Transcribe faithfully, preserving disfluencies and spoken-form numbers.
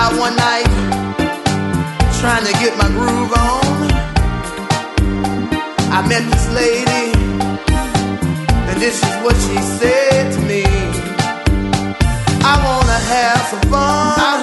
out one night trying to get my groove on. I met this lady, and this is what she said to me: I wanna have some fun. I